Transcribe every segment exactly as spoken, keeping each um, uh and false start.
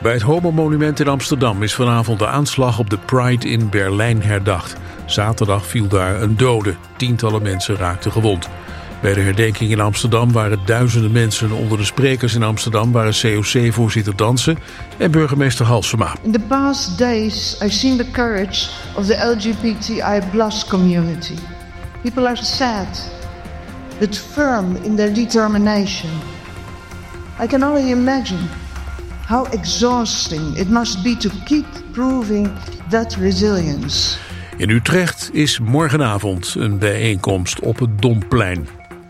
Bij het Homo-monument in Amsterdam is vanavond de aanslag op de Pride in Berlijn herdacht. Zaterdag viel daar een dode. Tientallen mensen raakten gewond. Bij de herdenking in Amsterdam waren duizenden mensen. Onder de sprekers in Amsterdam waren C O C-voorzitter Dansen en burgemeester Halsema. In the past days, I've seen the courage of the L G B T I plus community. People are sad, but firm in their determination. I can only imagine how exhausting it must be to keep proving that resilience. In Utrecht is morgenavond een bijeenkomst op het Domplein.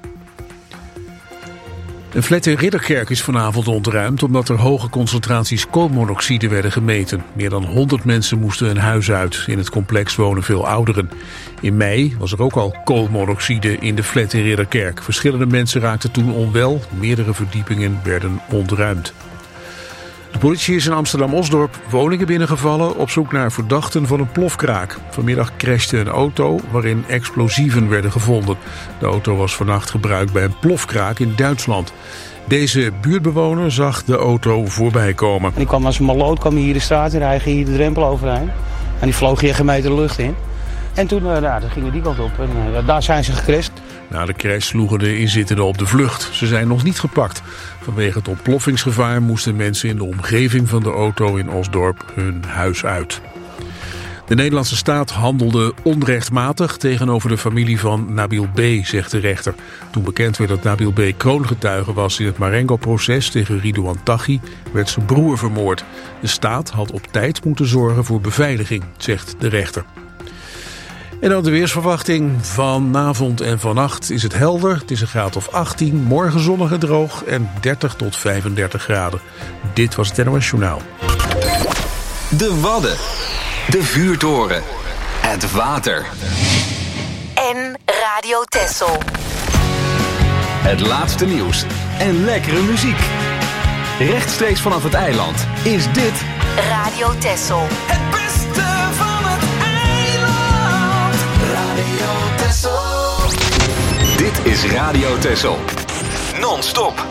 Een flat in Ridderkerk is vanavond ontruimd omdat er hoge concentraties koolmonoxide werden gemeten. Meer dan honderd mensen moesten hun huis uit. In het complex wonen veel ouderen. In mei was er ook al koolmonoxide in de flat in Ridderkerk. Verschillende mensen raakten toen onwel. Meerdere verdiepingen werden ontruimd. De politie is in Amsterdam-Osdorp woningen binnengevallen op zoek naar verdachten van een plofkraak. Vanmiddag crashte een auto waarin explosieven werden gevonden. De auto was vannacht gebruikt bij een plofkraak in Duitsland. Deze buurtbewoner zag de auto voorbij komen. Die kwam als een maloot, kwam hier de straat in, hij ging hier de drempel overheen. En die vloog hier geen meter de lucht in. En toen, uh, nou, dan gingen we die kant op en uh, daar zijn ze gecrashed. Na de crash sloegen de inzittenden op de vlucht. Ze zijn nog niet gepakt. Vanwege het ontploffingsgevaar moesten mensen in de omgeving van de auto in Osdorp hun huis uit. De Nederlandse staat handelde onrechtmatig tegenover de familie van Nabil B., zegt de rechter. Toen bekend werd dat Nabil B. kroongetuige was in het Marengo-proces tegen Ridouan Taghi, werd zijn broer vermoord. De staat had op tijd moeten zorgen voor beveiliging, zegt de rechter. En dan de weersverwachting. Vanavond en vannacht is het helder. Het is een graad of achttien. Morgen zonnig en droog en dertig tot vijfendertig graden. Dit was het N O S Journaal. De Wadden. De vuurtoren. Het water. En Radio Texel. Het laatste nieuws. En lekkere muziek. Rechtstreeks vanaf het eiland is dit Radio Texel. Het beste van het eiland. Radio Texel. Dit is Radio Texel. Non-stop.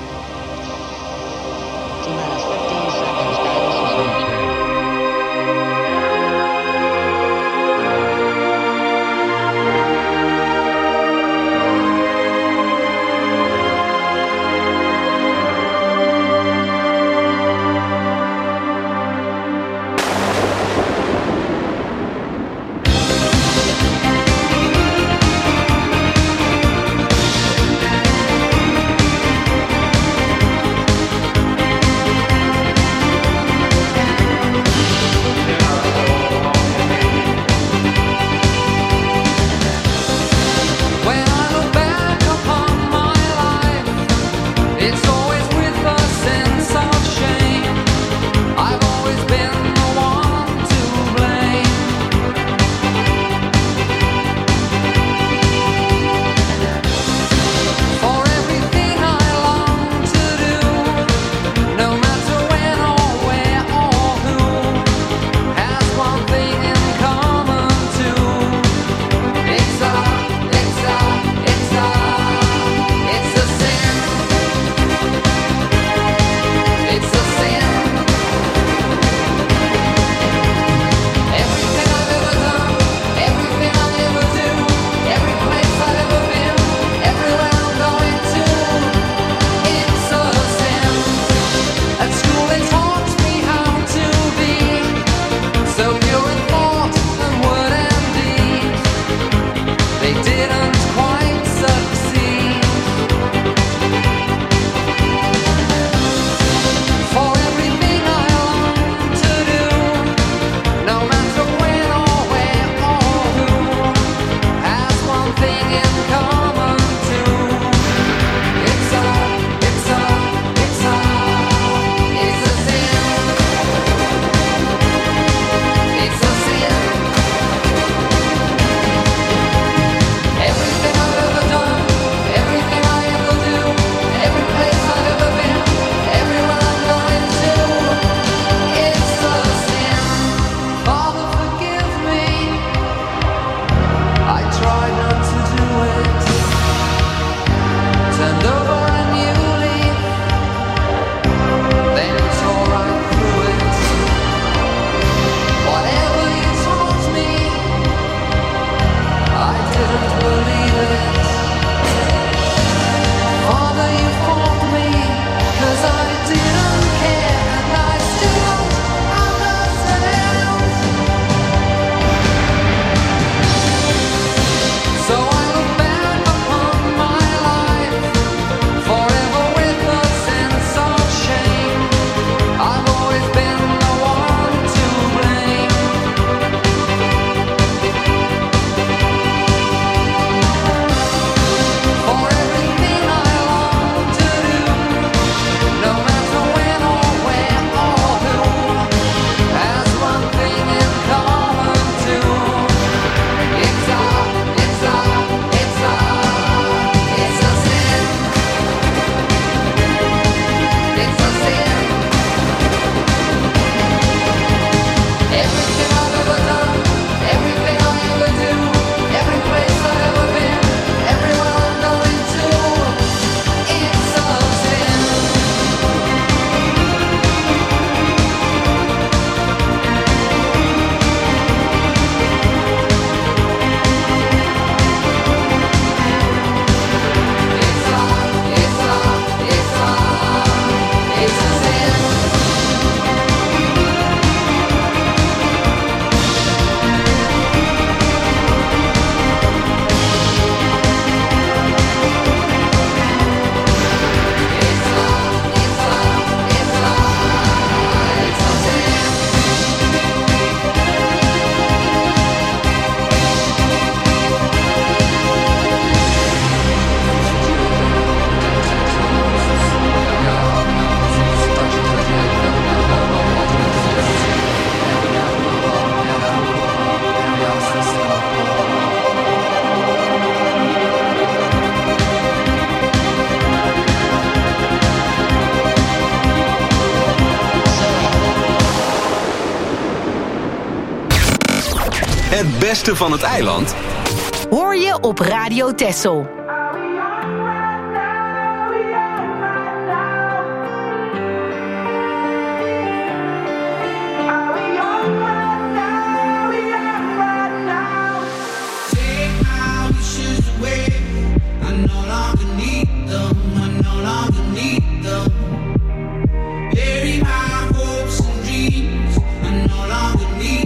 Het beste van het eiland hoor je op Radio Texel.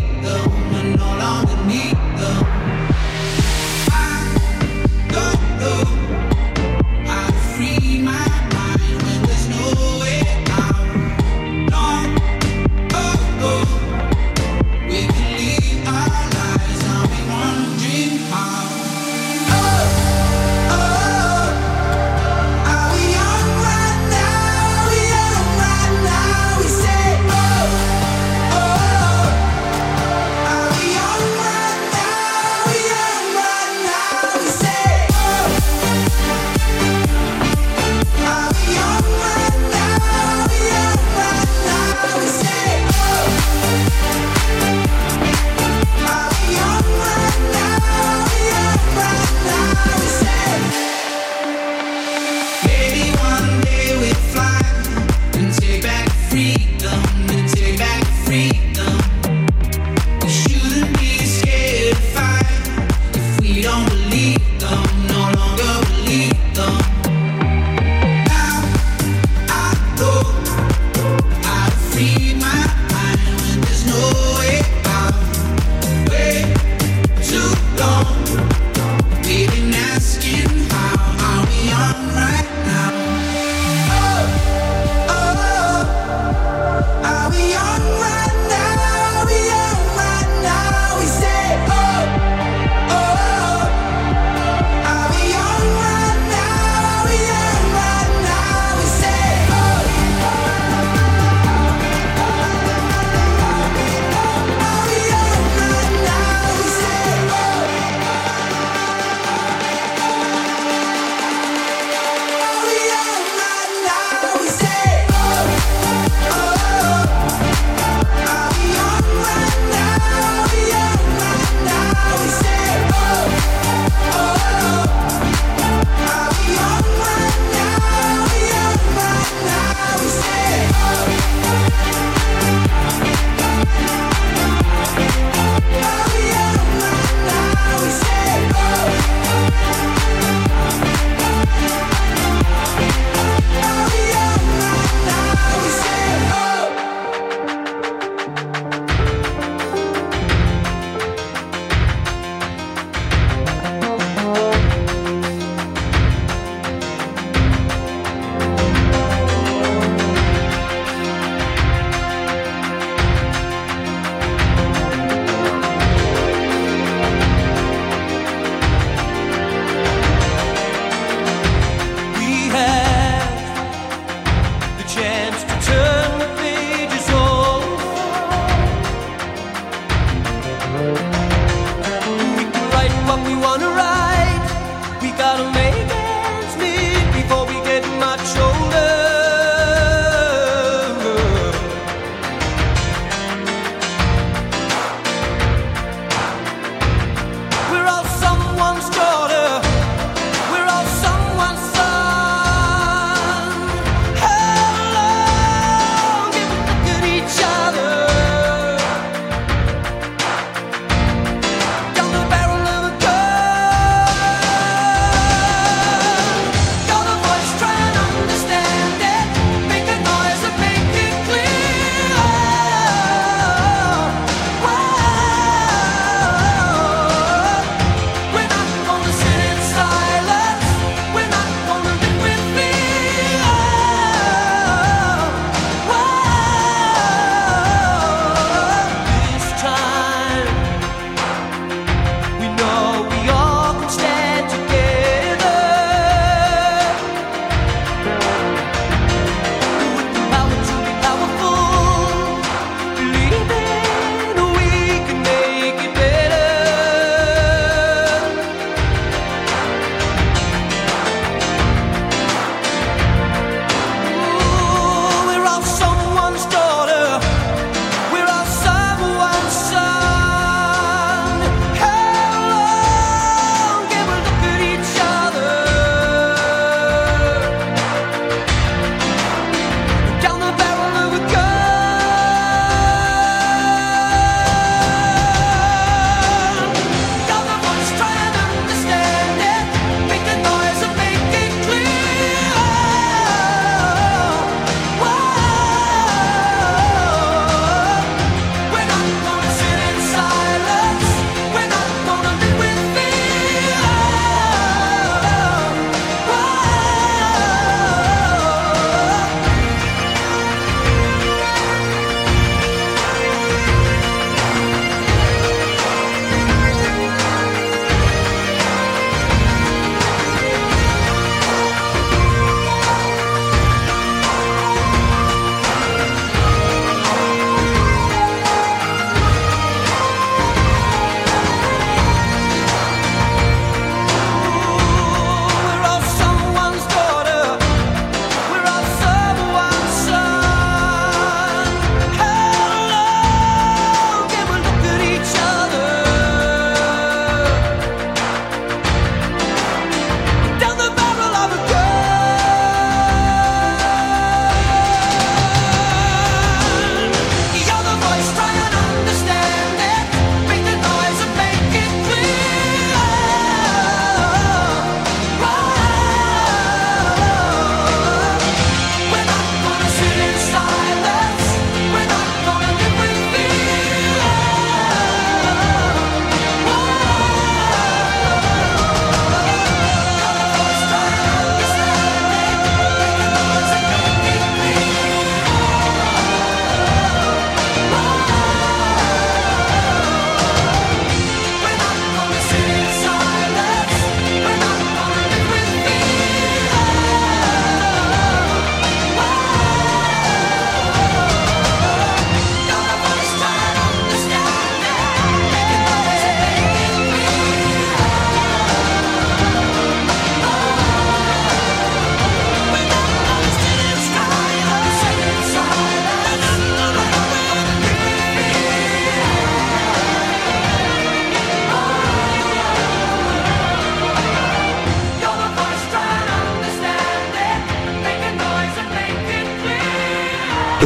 No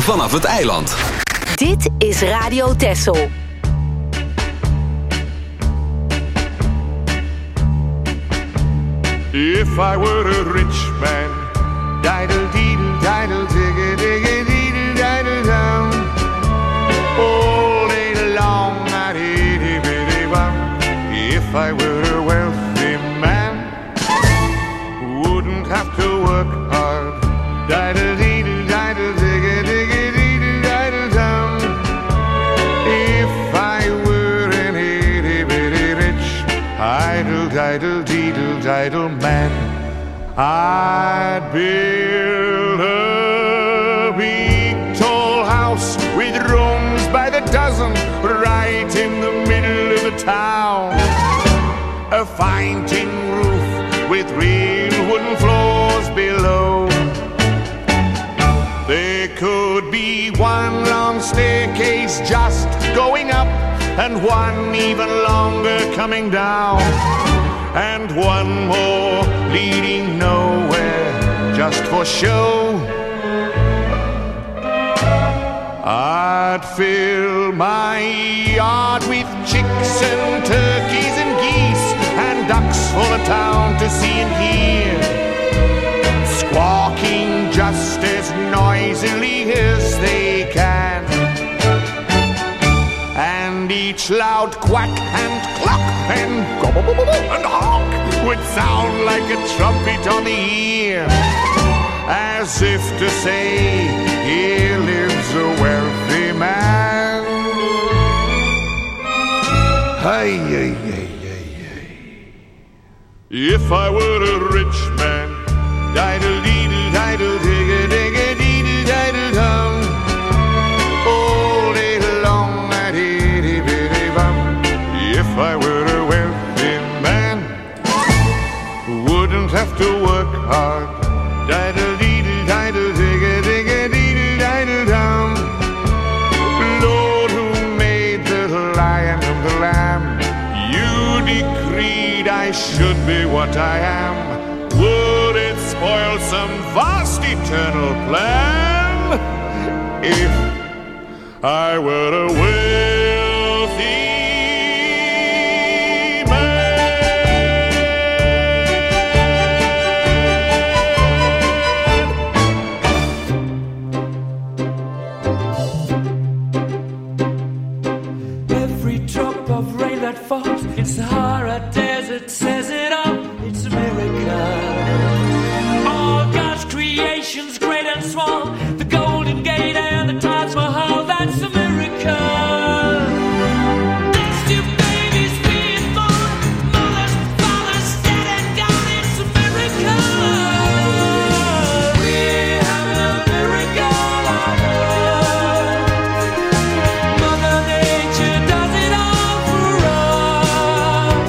vanaf het eiland. Dit is Radio Texel. If I were a rich man, diddle deedle diddle digga digga deedle diddle down, all day long I'd itty bitty bum. If I were a wealthy man, wouldn't have to work hard, diddle deedle diddle digga digga deedle diddle down. If I were an itty bitty rich, idle diddle deedle diddle man, I'd build a big tall house with rooms by the dozen right in the middle of the town. A fine tin roof with real wooden floors below. There could be one long staircase just going up, and one even longer coming down, and one more leading nowhere just for show. I'd fill my yard with chicks and turkeys and geese and ducks for the town to see and hear, squawking just as noisily as they can. And each loud quack and cluck and gobble and honk would sound like a trumpet on the ear, as if to say, here lives a wealthy man. Hey, hey, hey, hey, hey. If I were a rich man, diddle deedle diddle digga digga deedle diddle dum, all day long I'd itty bitty bum. If I were a wealthy man, wouldn't have to work hard, diddle deedle diddle digga digga deedle diddle dum. Lord, who made the lion and the lamb, you decreed I should be what I am. Would it spoil some vast eternal plan if I were a wealthy falls in Sahara Desert says it all, it's a miracle. All God's creations, great and small, the Golden Gate and the Taj Mahal, that's a miracle. Next to babies being born, mothers, fathers dead and gone, it's a miracle. We're having a miracle on earth. Mother Nature does it all for us.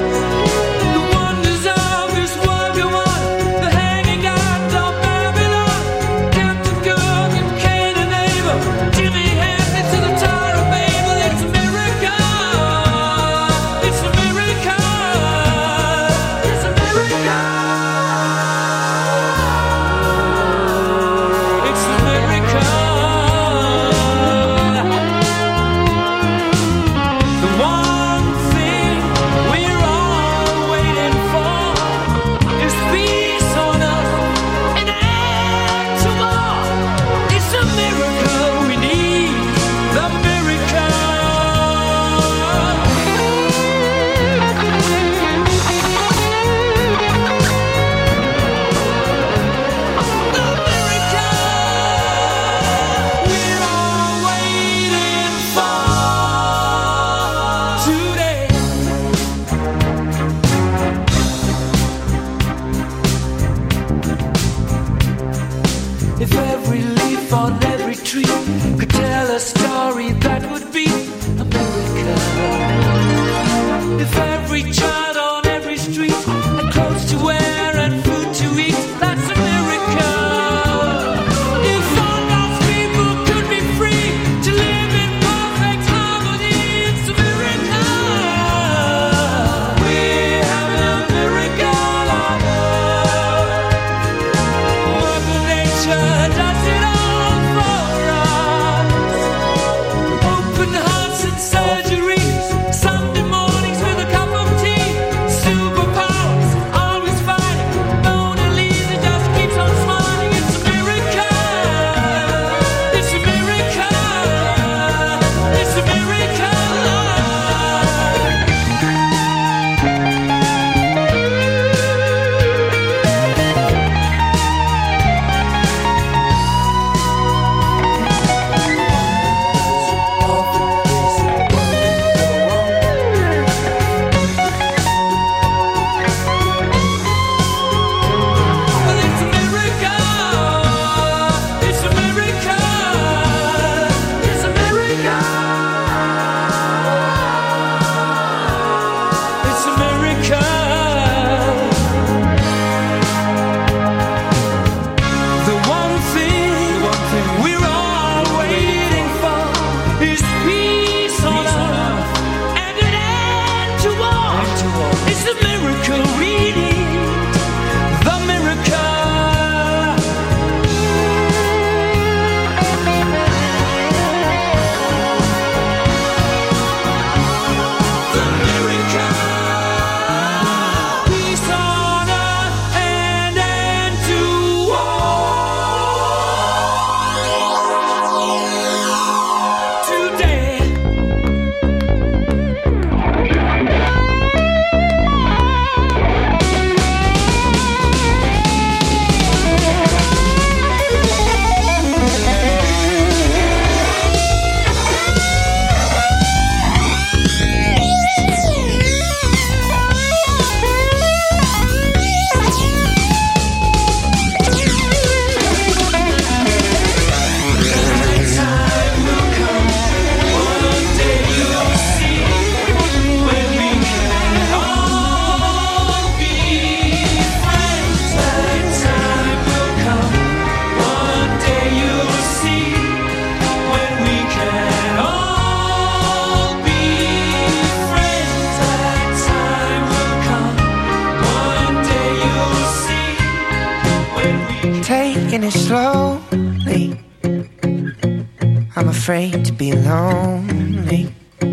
it slowly. I'm afraid to be lonely.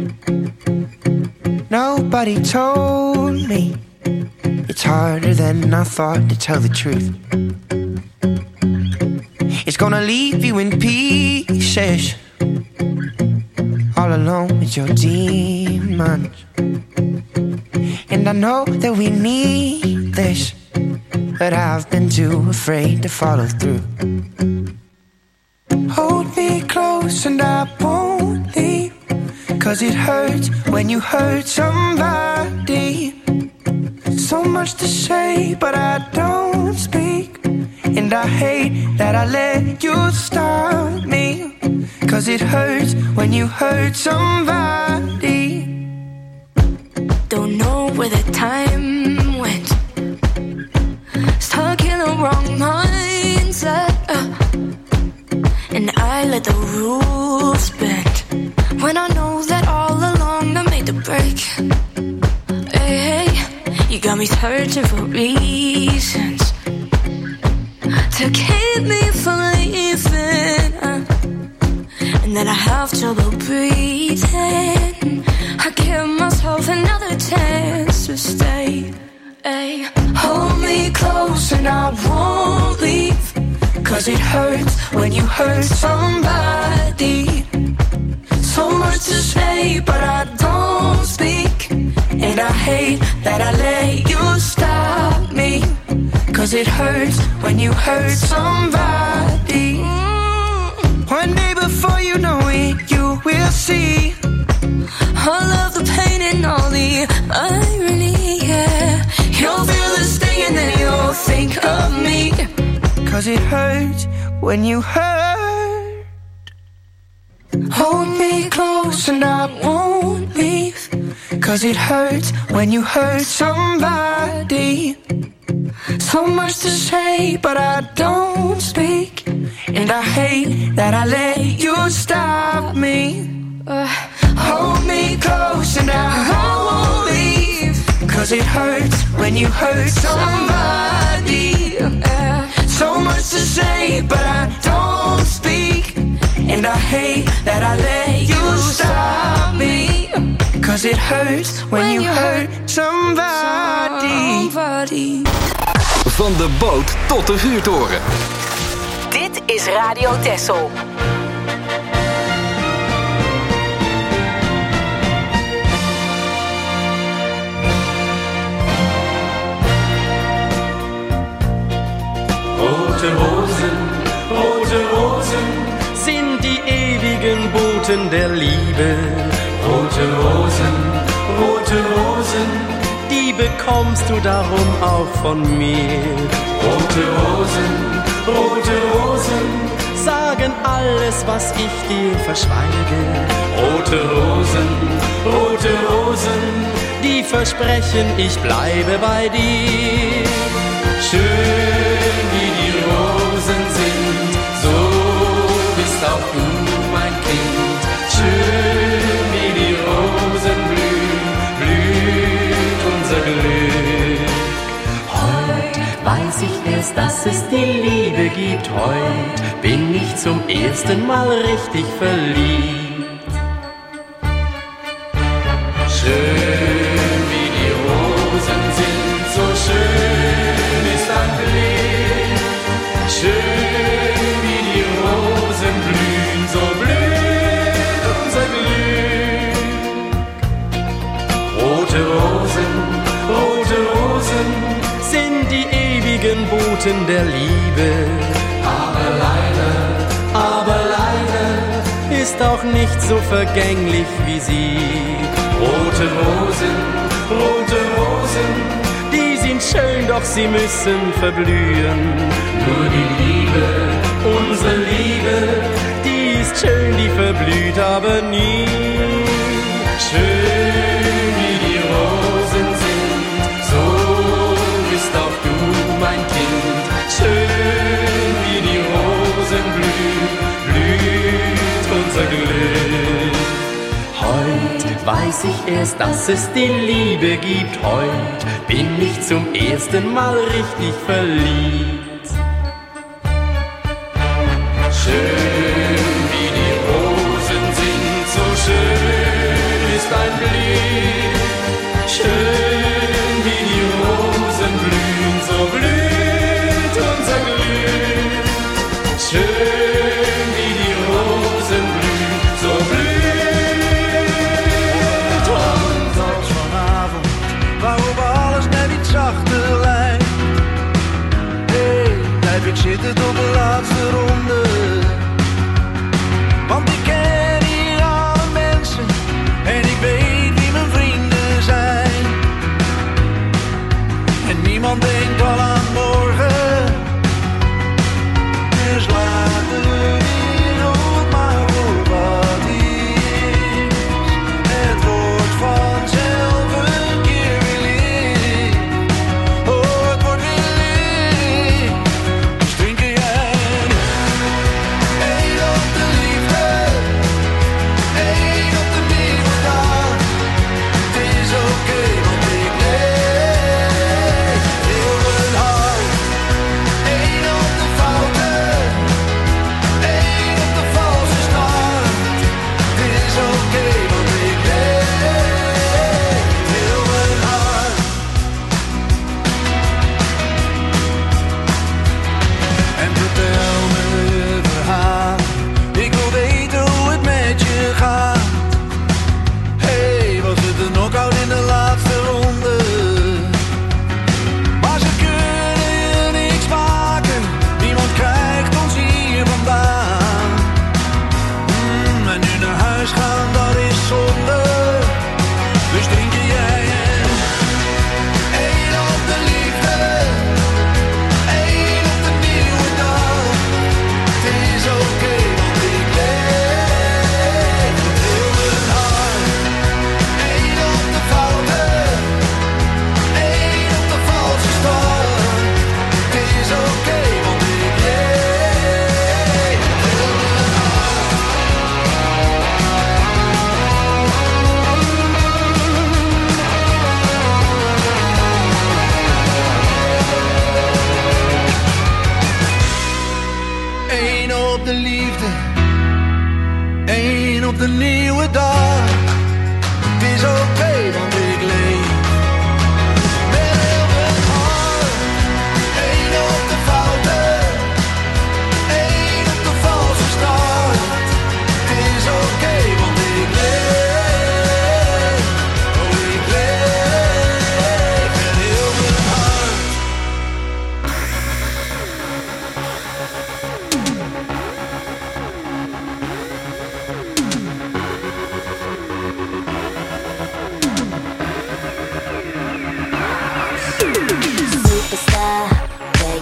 Nobody told me it's harder than I thought to tell the truth. It's gonna leave you in pieces, all alone with your demons. And I know that we need this, but I've been too afraid to follow through. Hold me close and I won't leave, 'cause it hurts when you hurt somebody. So much to say, but I don't speak. And I hate that I let you stop me, 'cause it hurts when you hurt somebody. Don't know where the time went, stuck in the wrong mindset, uh, and I let the rules bend, when I know that all along I made the break. Hey, hey, you got me searching for reasons to keep me from leaving, uh, and then I have trouble breathing. I give myself another chance to stay. Ay, hold me close and I won't leave, 'cause it hurts when you hurt somebody. So much to say, but I don't speak. And I hate that I let you stop me, 'cause it hurts when you hurt somebody. One day before you know it, you will see all of the pain and all the irony, yeah. You'll feel the sting and then you'll think of me, 'cause it hurts when you hurt. Hold me close and I won't leave, 'cause it hurts when you hurt somebody. So much to say, but I don't speak. And I hate that I let you stop me. Uh, hold me close and I won't leave, 'cause it hurts when you hurt somebody. Uh, so much to say, but I don't speak. And I hate that I let you stop me, 'cause it hurts when you hurt somebody. somebody. Van de boot tot de vuurtoren. Dit is Radio Texel. Rote Rosen, rote Rosen sind die ewigen Boten der Liebe. Rote Rosen, rote Rosen, die bekommst du darum auch von mir. Rote Rosen, rote Rosen, sagen alles, was ich dir verschweige. Rote Rosen, rote Rosen, die versprechen, ich bleibe bei dir. Schön wie die Rosen sind, so bist auch du mein Kind. Schön wie die Rosen blühen, blüht unser Glück. Heut weiß ich erst, dass es die Liebe gibt. Heut bin ich zum ersten Mal richtig verliebt. Schön wie die Rosen sind, so schön ist ein Blick. Schön wie die Rosen blühen, so blüht unser Glück. Rote Rosen, rote Rosen sind die ewigen Boten der Liebe. Aber leider, aber leider ist auch nicht so vergänglich wie sie. Rote Rosen, rote Rosen, die sind schön, doch sie müssen verblühen. Nur die Liebe, unsere Liebe, die ist schön, die verblüht aber nie. Schön wie die Rosen sind, so bist auch du mein Kind. Schön wie die Rosen blühen, blüht unser Glück. Heut weiß ich erst, dass es die Liebe gibt. Heut bin ich zum ersten Mal richtig verliebt.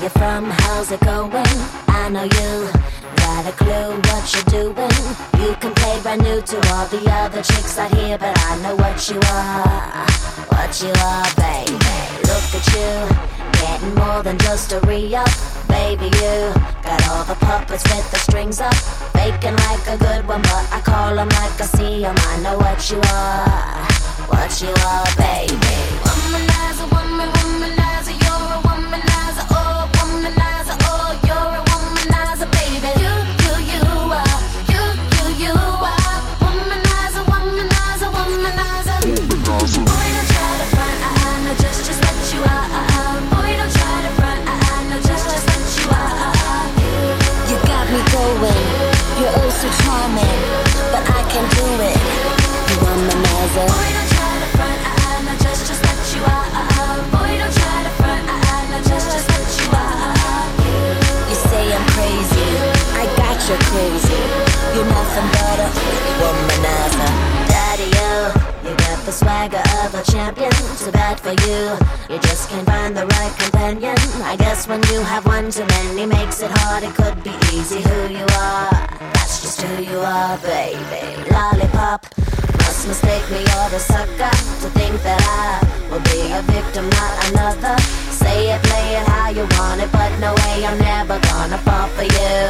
you from? How's it going? I know you got a clue what you're doing. You can play brand new to all the other chicks out here, but I know what you are, what you are, baby. Look at you, getting more than just a re-up. Baby, you got all the puppets with the strings up, faking like a good one, but I call them like I see them. I know what you are, what you are, baby. Womanizer, woman, womanizer, you're a womanizer, oh, womanizer, oh, you're a womanizer, baby. You, you, you are, you, you, you are, womanizer, womanizer, womanizer. Boy, don't try to front, I, I know just, just what you are. Boy, don't try to front, I, I know just, just what you are. You got me going, you're oh so charming, but I can't do it, you womanizer. Boy, don't try to front, I, I know just, just what you are. Boy, don't try to front, I, I know just, just what you are. You say I'm crazy, I got you crazy, you're nothing but a womanizer. Daddy, you, you got the swagger of a champion. Too bad for you, you just can't find the right companion. I guess when you have one too many makes it hard. It could be easy who you are, that's just who you are, baby. Lollipop, must mistake me or the sucker to think that I will be a victim, not another. Say it, play it how you want it, but no way, I'm never gonna fall for you,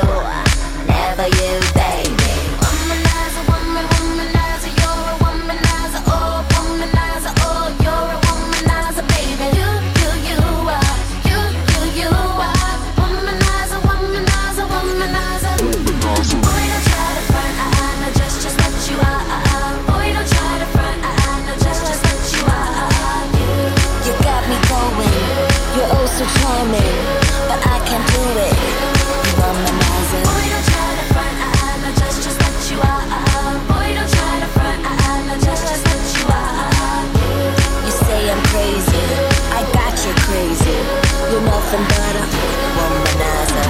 never you, baby. Womanizer, woman, womanizer, you're a womanizer, oh, womanizer, oh, you're a womanizer, baby. You, you, you are, you, you, you are, womanizer, womanizer, womanizer. Boy, don't try to front, I, I know just, just what you are. Boy, don't try to front, I, I know just, just what you are. You got me going, you're oh so charming, but I can't do it, you womanizer. Boy, don't try to front, I, I know just, just what you are. Boy, don't try to front, I, I know just, just what you are. You say I'm crazy, I got you crazy, you're nothing but a womanizer.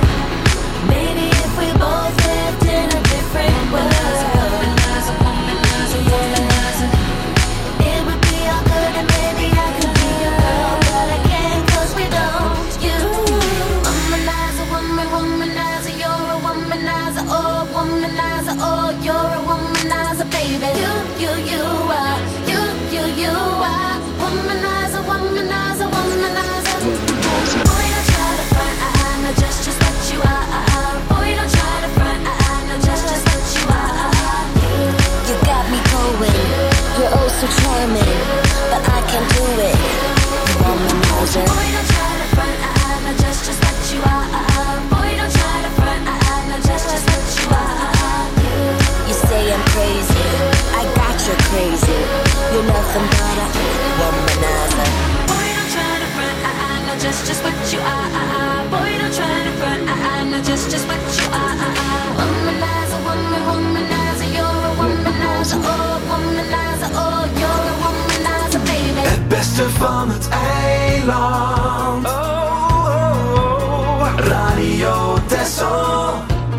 Maybe if we both lived in a different world, womanizer, womanizer, womanizer, it would be all good and maybe I could be a girl, but I can't 'cause we don't. You, womanizer, woman, womanizer, you're a womanizer, oh, womanizer, oh, you're a womanizer, baby. You, you, you are, you, you, you are, womanizer, womanizer, womanizer. Boy, don't try to front, I, I know just, just what you are. Boy, don't try to front, I, I know just, just what you are. You got me going, you're oh so charming, but I can't do it, you womanizer. Boy, don't try to front, I, I know just, just what you are. Boy, don't try to front, I, I know just, just what you are. You say I'm crazy, I got you crazy, you're nothing but a womanizer. Boy, don't try to front, I, I know just, just what you are. Boy, don't try to front, I, I know just, just what you are. Womanizer, woman, womanizer, you're a womanizer, oh, womanizer, oh, you're a womanizer, baby. Het beste van het eiland. Oh, oh, oh. Radio Texel.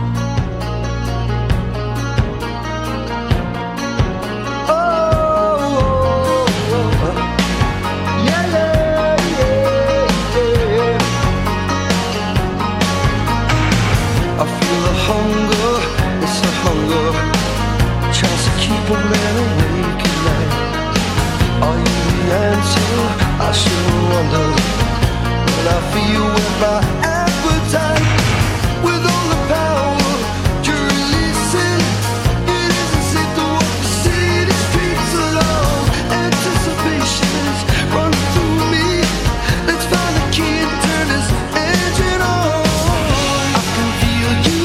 Hunger, it's a hunger, tries to keep a man awake at night. Are you the answer? I sure wonder. When I feel with my appetite, with all the power you're releasing, it isn't safe to walk the city streets alone. Anticipation's running through me. Let's find the key and turn this engine on. I can feel you.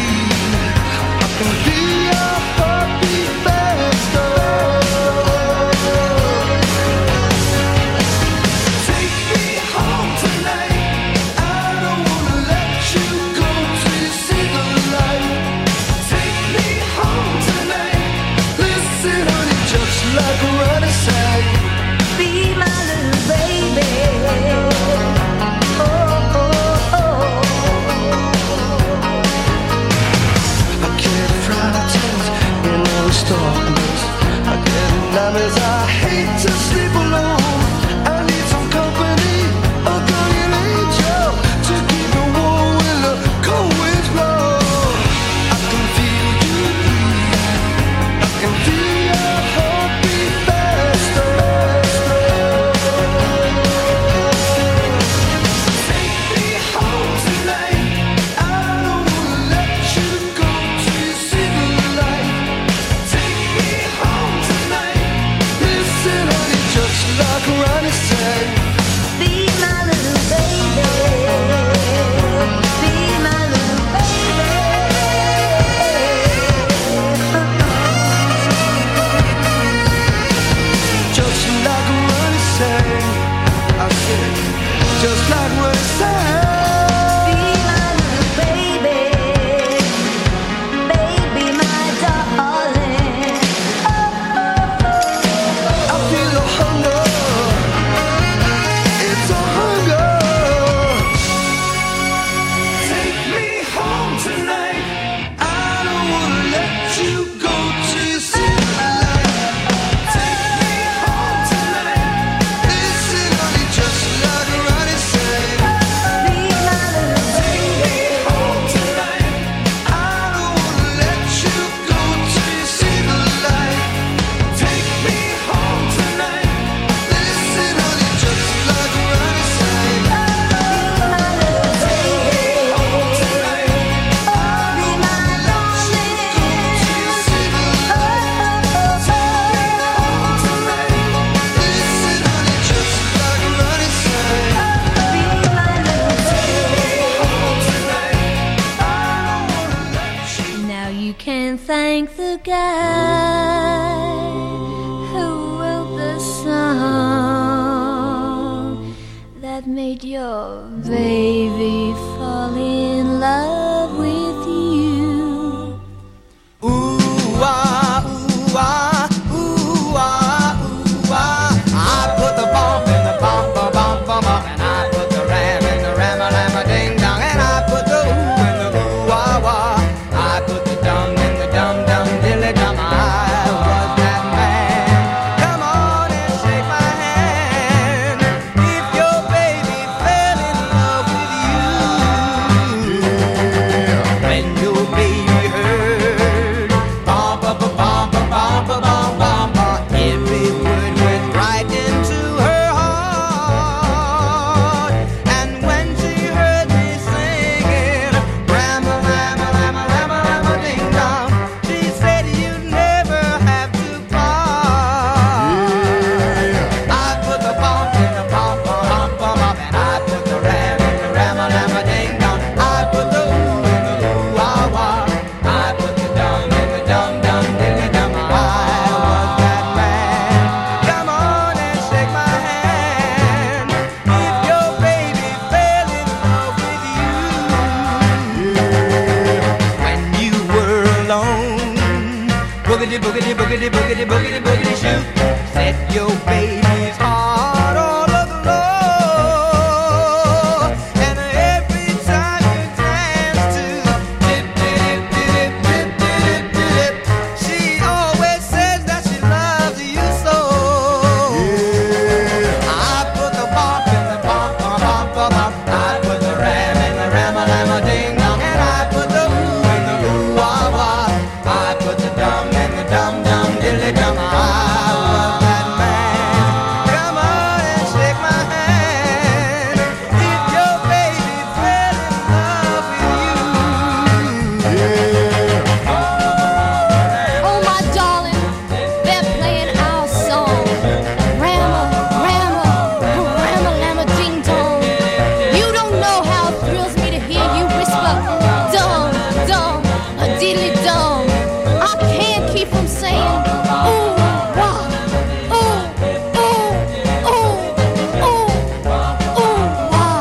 Like a running side, be my little baby. Oh, oh, oh. I get frightened in all this darkness. I get nightmares. I hate to sleep alone. I need some company, a guardian angel to Did your baby fall in love with you? Ooh, ah, ooh, ah, ooh, ah, ooh, ah. I put the bump in the bump, bump, bump, bump, bump, and I put the ram in the ram, ram, ding dong, and I put the ooh in the ooh, wah, wah. I put the dum in the dum, dum, dilly dum. I was that man. Come on and shake my hand. If your baby fell in love with you, when your baby heard bum, bum, bum, bum, bum, bum, bum, bum, bum, every word went right into her heart. And when she heard me singing Rama, Rama, Rama, Rama, Rama, ding dong, she said you'd never have to part. I put the bump in the bump, bump, bump, bump, bump, and I put the ram in the Rama, Rama, ding dong. I put the ooh in the ooh, wah, wah. I put the dum in the dum, dum, dilly dum. I was that man. Come on and shake my hand. If your baby fell in love with you, when you were alone, boogity, boogity, boogity, boogity, boogity, boogity, shoot. Set your baby's heart all aglow. And every time you dance to dip, dip, dip, dip, dip, dip, dip, she always says that she loves you so. I put the bump in the bump, bump, bump, bump, bump. I put the ram in the ram, ram, ding dong, and I put the ooh in the ooh, wah, wah. I put the dum in the dum, dum, dilly dum. I was that man. Come on and shake my hand. If your baby fell in love with you. Oh, my darling, they're playing our song. Rama, Rama, Rama, Lama, ding dong. You don't know how it thrills me to hear you whisper, dum, dum, a diddly dum. I can't keep from saying, ooh, wah, ooh, ooh, ooh, ooh, ooh, wah.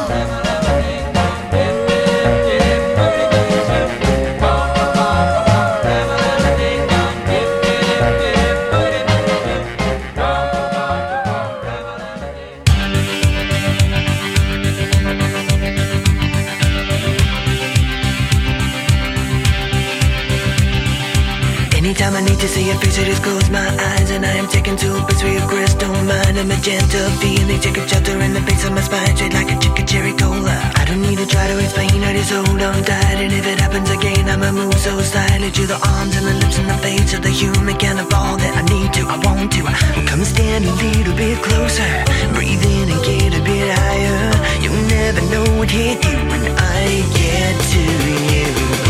Anytime I need to see a face, I just close my eyes and I am taken to a place where your crystal mind and magenta feeling take a shelter in the base of my spine, straight like a chicken cherry cola. I don't need to try to explain, I just hold on tight, and if it happens again, I'ma move so slightly to the arms and the lips and the face of the human cannibal that I need to, I want to. Well, come stand a little bit closer, breathe in and get a bit higher. You'll never know what hit you when I get to you.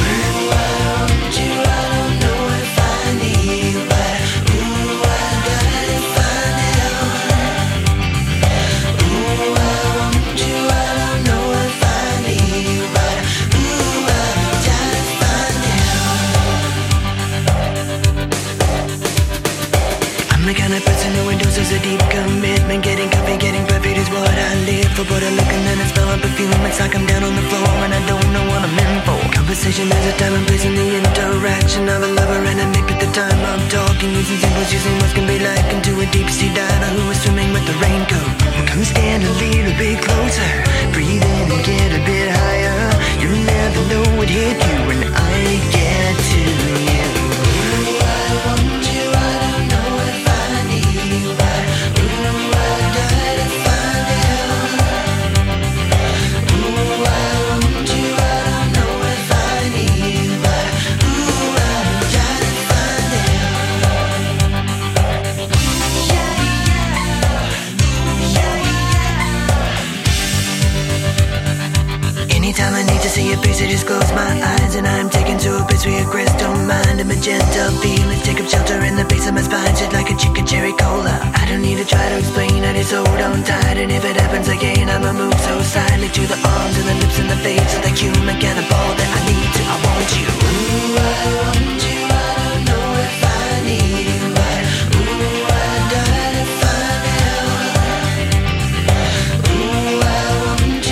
I'm the kind of person who endorses a deep commitment. Getting coffee, getting perfect is what I live for. But I look and then I smell a perfume. It's like I'm down on the floor and I don't know what I'm in for. Conversation has a time and place in the interaction of a lover and a mate. At the time I'm talking, using symbols, using what can be like into a deep sea diver who is swimming with the raincoat. Well, come stand a little bit closer, breathe in and get a bit higher. You'll never know what hit you when I get to you. I want you, I don't know if I need you, but ooh, I gotta find out. Ooh, I want you, I don't know if I need you, but ooh, I gotta find out. Yeah, yeah. Anytime I need to see your face, I just close my eyes and I'm taken to a place where your crystal mind and magenta feelings take up shelter in the base of my spine, shit like a chicken cherry cola. I don't need to try to explain, I just hold on tight, and if it happens again, I'ma move so silently to the arms and the lips and the face of the human cannibal that I need to, I want you. Ooh, I want you, I don't know if I need you, but ooh, I gotta find out. Ooh, I want you.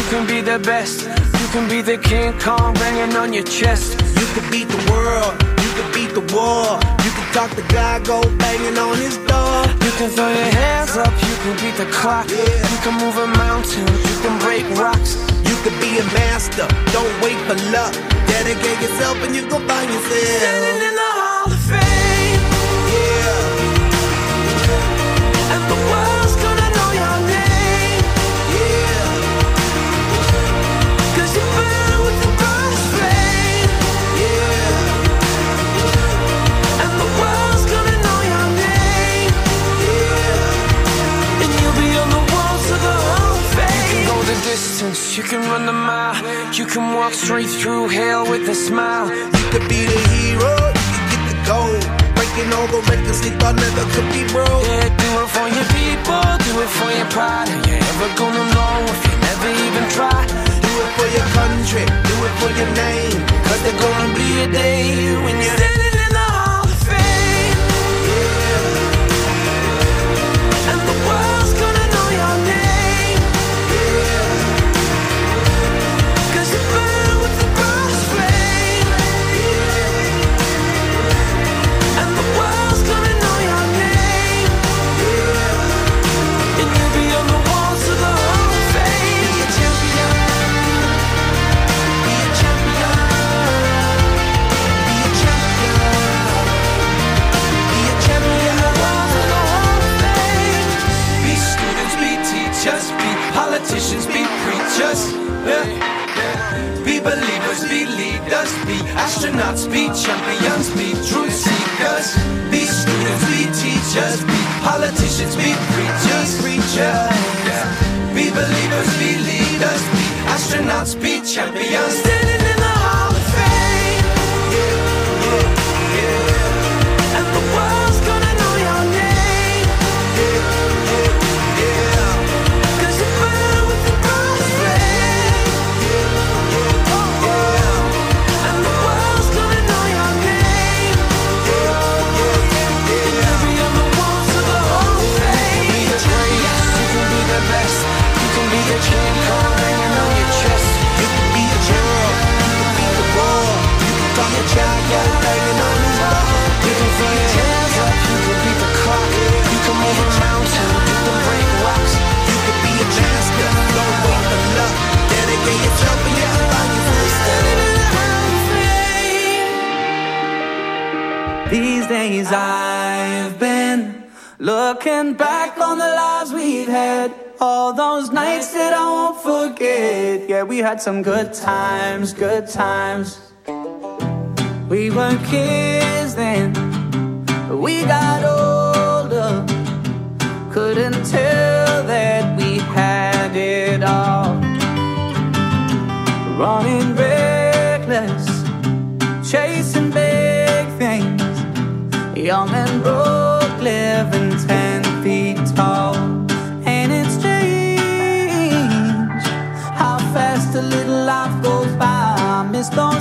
can be the best. You can be the King Kong banging on your chest. You can beat the world, you can beat the war. You can talk the guy, go banging on his door. You can throw your hands up, you can beat the clock. Yeah. You can move a mountain, you can break rocks. You can be a master, don't wait for luck. Dedicate yourself and you go find yourself standing in the Hall of Fame. Yeah. And the world's gonna know your name. Yeah. Cause you burn with the brightest flame. Yeah. And the world's gonna know your name. Yeah. And you'll be on the walls of the Hall of Fame. You can go the distance, you can run the mile. You can walk straight through hell with a smile. You could be the hero, you can get the gold. Breaking all the records they thought never could be broke. Yeah, do it for your people, do it for your pride. Are you ever gonna know if you never even try? Do it for your country, do it for your name. Cause there's gonna be a day when you're standing in the Hall of Fame. Yeah. And the world's gonna know your name. Yeah. Cause you burn with the brightest flame. Yeah. And the world's gonna know your name. Yeah. And you'll be on the walls of the Hall of Fame. Be a champion. Be a champion. Be a champion. Be a champion. Walls of the Hall of Fame. Be students, be teachers, be politicians, be preachers. Yeah. Be believers, be leaders, be astronauts, be champions, be truth seekers. Be students, be teachers, be politicians, be preachers, preachers. Yeah. Be believers, be leaders, be astronauts, be champions. Standing in the Hall of Fame. Yeah, yeah, yeah. And the world's gonna know your name. Yeah, yeah, yeah. Cause you burn with the brightest flame. And the world's gonna know your name. And you'll be on the walls of the Hall of Fame. You can be the greatest, you can be the best. You can be the King Kong hanging on your chest. You can be a hero, you can beat the war. You can talk a child, yeah, banging on his door. You can throw your hands up, you can beat the clock. You can move a mountain, you can break rocks. You can be a master, don't wait for luck. Dedicate yourself and you can find yourself Standing in the Hall of Fame. These days I've been looking back on the lives we've had. All those nights that I won't forget. Yeah, we had some good times, good times. We were kids then, but we got older. Couldn't tell that we had it all. Running reckless, chasing big things. Young and broke, living ten feet tall. And it's strange how fast a little life goes by. I miss those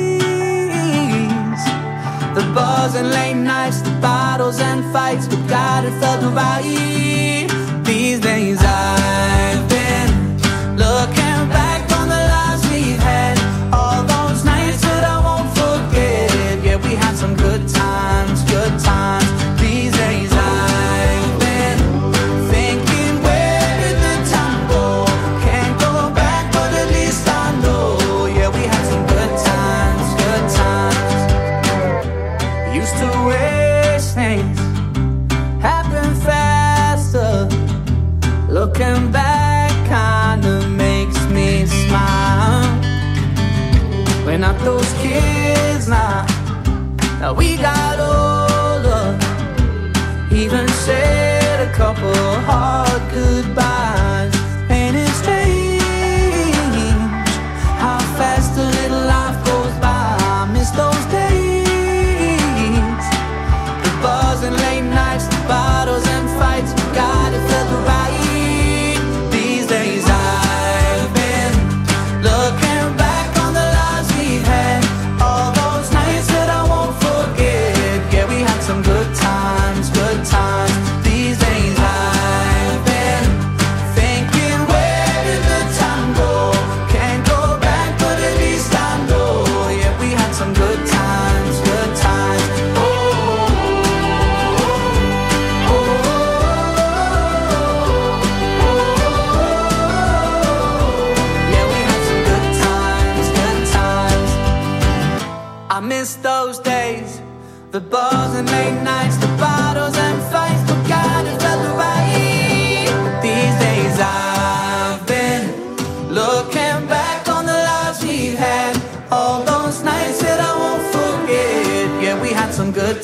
days. The buzz and late nights, the battles and fights. But God, it felt right. These days I've been looking back on the lives we've had. All those nights that I won't forget. Yeah, we had some good times, good times. These days I've been thinking, where did the time go? Can't go back, but at least I know. Yeah, we had some good times, good times. Used to wish things happen faster. Looking back kinda makes me smile. We're not those kids now. Now we got older. Even said a couple hard goodbyes. And it's strange how fast a little life goes by. I miss those days. The bars and late nights, the bottles and fights. God, it felt right. These days I've been looking back on the lives we've had. All those nights that I won't forget. Yeah, we had some good times, good times. These days I've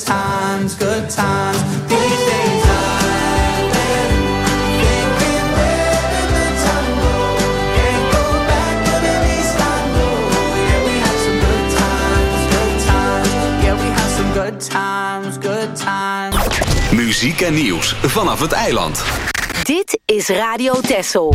times, good times. These days I've been thinking, where did the time go? Can't go back to the least I know. Yeah, we had some good times, good times. Yeah, we had some good times, good times. Muziek en nieuws vanaf het eiland. Dit is Radio Texel.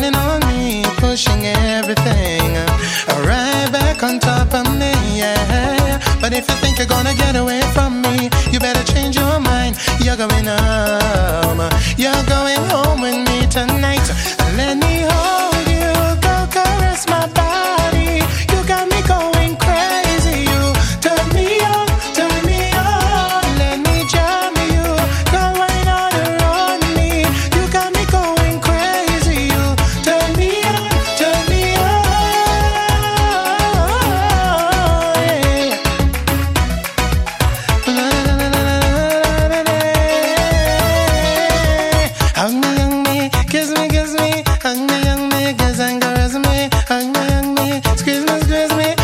Pushing everything right back on top of me, yeah. think you're gonna get away from me. You better change your mind. You're going home. You're going home with me tonight. Let me hold you, go caress my body. You got me going crazy. You turn me on, turn me on. Let me jam you, go right on around me. You got me going crazy. You turn me on, turn me on. Yeah. Hug me, hug me, kiss me, kiss me. Hug me, hug me, kiss and caress me. Hug me, hug me, squeeze me, squeeze me.